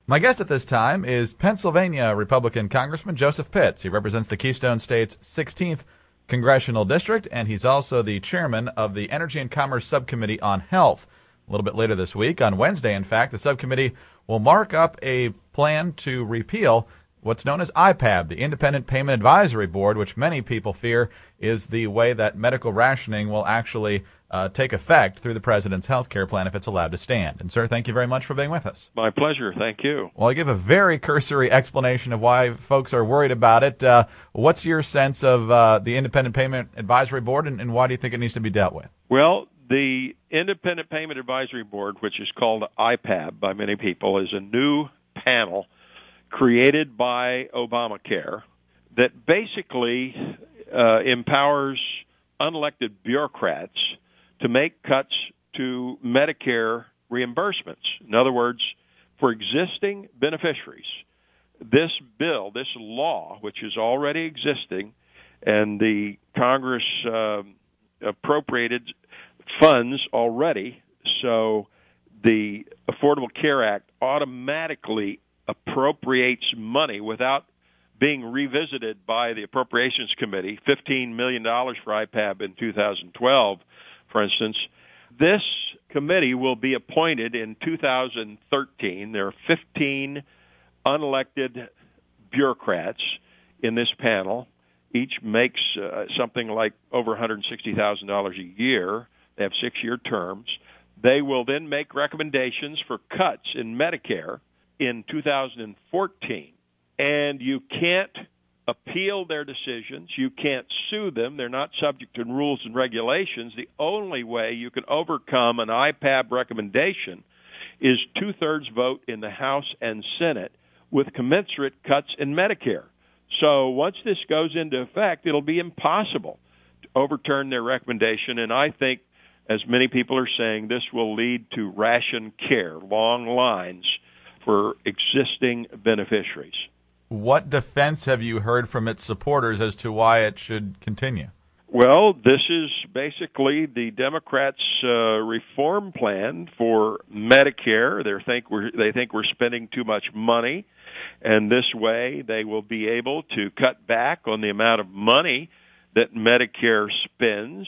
My guest at this time is Pennsylvania Republican Congressman Joseph Pitts. He represents the Keystone State's 16th Congressional District, and he's also the chairman of the Energy and Commerce Subcommittee on Health. A little bit later this week, on Wednesday, in fact, the subcommittee will mark up a plan to repeal what's known as IPAB, the Independent Payment Advisory Board, which many people fear is the way that medical rationing will actually take effect through the president's health care plan if it's allowed to stand. And, sir, thank you very much for being with us. My pleasure. Thank you. Well, I give a very cursory explanation of why folks are worried about it. What's your sense of the Independent Payment Advisory Board, and why do you think it needs to be dealt with? Well, the Independent Payment Advisory Board, which is called IPAB by many people, is a new panel created by Obamacare that basically empowers unelected bureaucrats to make cuts to Medicare reimbursements. In other words, for existing beneficiaries, this bill, this law, which is already existing, and the Congress appropriated funds already, so the Affordable Care Act automatically appropriates money without being revisited by the Appropriations Committee, $15 million for IPAB in 2012, for instance. This committee will be appointed in 2013. There are 15 unelected bureaucrats in this panel. Each makes something like over $160,000 a year. They have 6-year terms. They will then make recommendations for cuts in Medicare in 2014. And you can't appeal their decisions. You can't sue them. They're not subject to rules and regulations. The only way you can overcome an IPAB recommendation is 2/3 vote in the House and Senate with commensurate cuts in Medicare. So once this goes into effect, it'll be impossible to overturn their recommendation, and I think, as many people are saying, this will lead to ration care, long lines for existing beneficiaries. What defense have you heard from its supporters as to why it should continue? Well, this is basically the Democrats' reform plan for Medicare. They think we're spending too much money, and this way they will be able to cut back on the amount of money that Medicare spends.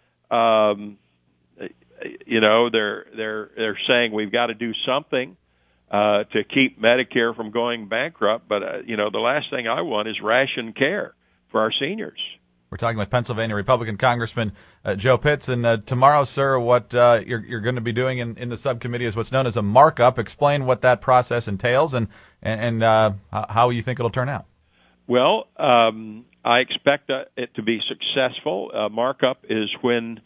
They're saying we've got to do something to keep Medicare from going bankrupt. But, the last thing I want is ration care for our seniors. We're talking with Pennsylvania Republican Congressman Joe Pitts. And tomorrow, sir, what you're going to be doing in the subcommittee is what's known as a markup. Explain what that process entails and how you think it'll turn out. Well, I expect it to be successful. Markup is when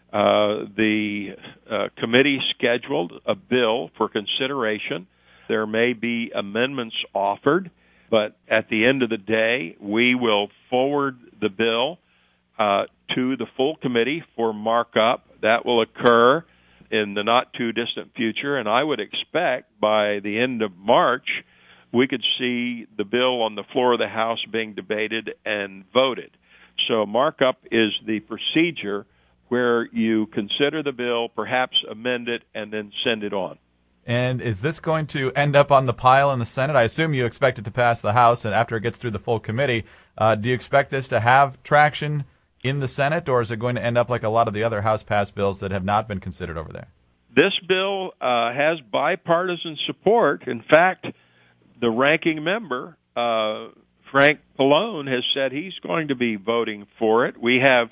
the committee scheduled a bill for consideration. There may be amendments offered, but at the end of the day, we will forward the bill to the full committee for markup. That will occur in the not-too-distant future, and I would expect by the end of March we could see the bill on the floor of the House being debated and voted. So markup is the procedure where you consider the bill, perhaps amend it, and then send it on. And is this going to end up on the pile in the Senate? I assume you expect it to pass the House, and after it gets through the full committee, do you expect this to have traction in the Senate, or is it going to end up like a lot of the other House-passed bills that have not been considered over there? This bill has bipartisan support. In fact, the ranking member, Frank Pallone, has said he's going to be voting for it. We have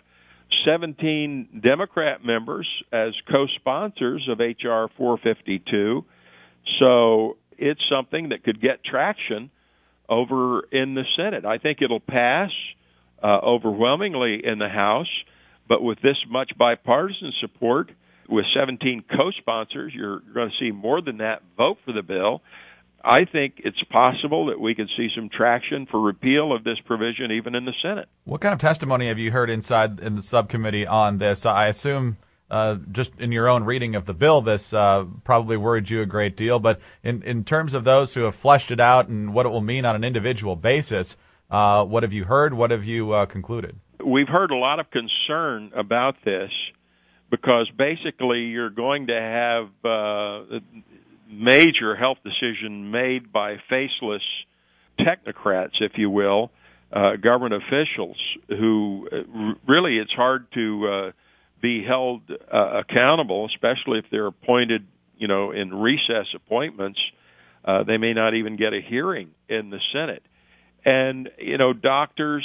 17 Democrat members as co-sponsors of H.R. 452, so it's something that could get traction over in the Senate. I think it'll pass overwhelmingly in the House, but with this much bipartisan support, with 17 co-sponsors, you're going to see more than that vote for the bill. I think it's possible that we could see some traction for repeal of this provision even in the Senate. What kind of testimony have you heard inside in the subcommittee on this? I assume just in your own reading of the bill, this probably worried you a great deal. But in terms of those who have fleshed it out and what it will mean on an individual basis, what have you heard? What have you concluded? We've heard a lot of concern about this because basically you're going to have major health decision made by faceless technocrats, if you will, government officials who really it's hard to be held accountable, especially if they're appointed, in recess appointments. They may not even get a hearing in the Senate. And, doctors,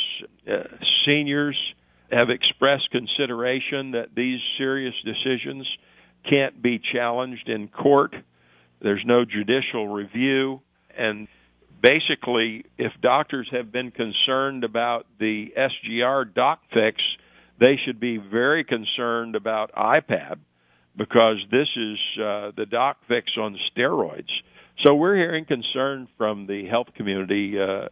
seniors have expressed consideration that these serious decisions can't be challenged in court. There's no judicial review. And basically, if doctors have been concerned about the SGR doc fix, they should be very concerned about IPAB, because this is the doc fix on steroids. So we're hearing concern from the health community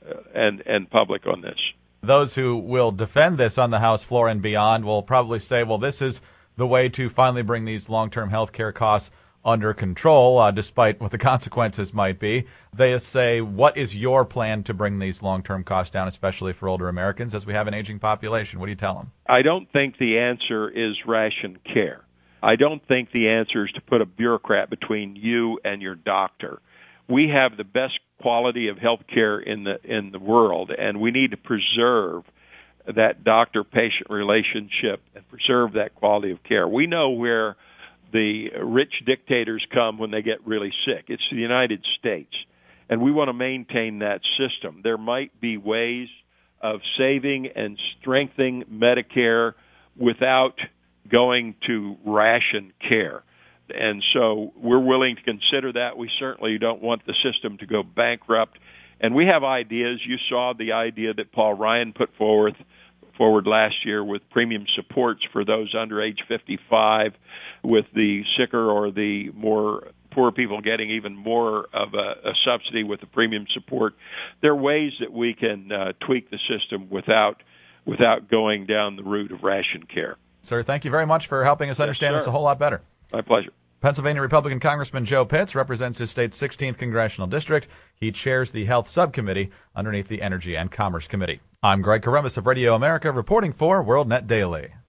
and public on this. Those who will defend this on the House floor and beyond will probably say, well, this is the way to finally bring these long-term health care costs under control, despite what the consequences might be. They say, what is your plan to bring these long-term costs down, especially for older Americans, as we have an aging population? What do you tell them? I don't think the answer is ration care. I don't think the answer is to put a bureaucrat between you and your doctor. We have the best quality of health care in the world, and we need to preserve that doctor-patient relationship and preserve that quality of care. We know where the rich dictators come when they get really sick. It's the United States, and we want to maintain that system. There might be ways of saving and strengthening Medicare without going to ration care. And so we're willing to consider that. We certainly don't want the system to go bankrupt. And we have ideas. You saw the idea that Paul Ryan put forward last year with premium supports for those under age 55, with the sicker or the more poor people getting even more of a subsidy with the premium support. There are ways that we can tweak the system without going down the route of ration care. Sir, thank you very much for helping us understand this a whole lot better. My pleasure. Pennsylvania Republican Congressman Joe Pitts represents his state's 16th congressional district. He chairs the Health Subcommittee underneath the Energy and Commerce Committee. I'm Greg Corombos of Radio America, reporting for WorldNet Daily.